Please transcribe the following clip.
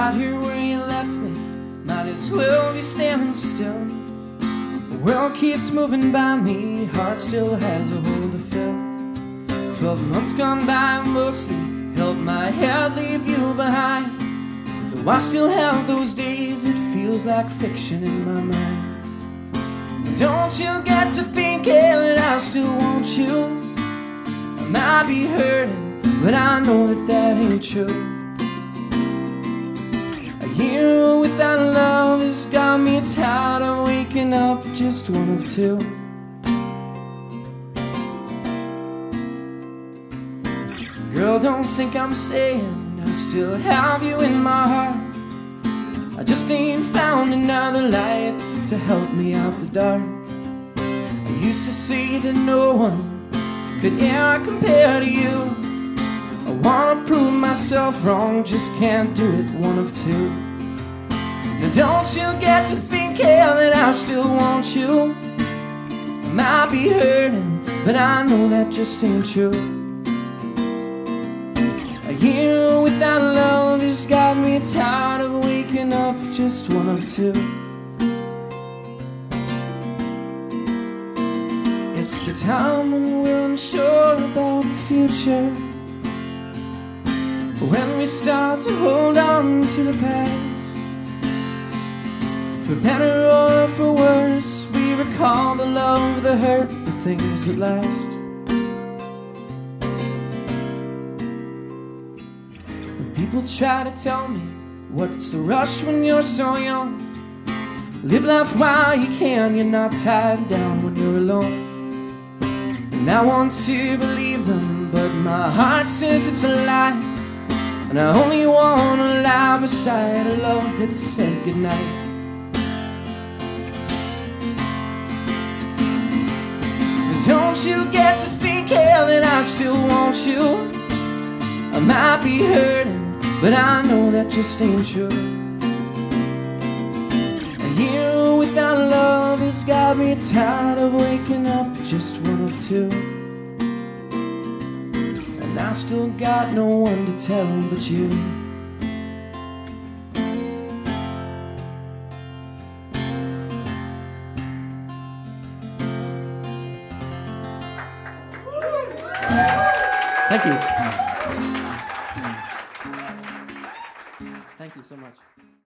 Right here where you left me, might as well be standing still. The world keeps moving by me, heart still has a hole to fill. 12 months gone by, mostly helped my head leave you behind. Though I still have those days, it feels like fiction in my mind. Don't you get to thinking that I still want you? I might be hurting, but I know that that ain't true. A year without love has got me tired of waking up just one of two. Girl, don't think I'm saying I still have you in my heart. I just ain't found another light to help me out the dark. I used to say that no one could ever compare to you. I wanna prove myself wrong, just can't do it, one of two. Now don't you get to thinking that I still want you? I might be hurting, but I know that just ain't true. A year without love has got me tired of waking up just one of two. It's the time when we're unsure about the future, when we start to hold on to the past. For better or for worse, we recall the love, the hurt, the things that last. People try to tell me, what's the rush when you're so young? Live life while you can, you're not tied down when you're alone. And I want to believe them, but my heart says it's a lie. And I only want to lie beside a love that said goodnight. And don't you get to thinking that I still want you? I might be hurting, but I know that just ain't true. A year without love has got me tired of waking up just one of two. And I still got no one to tell but you. Thank you.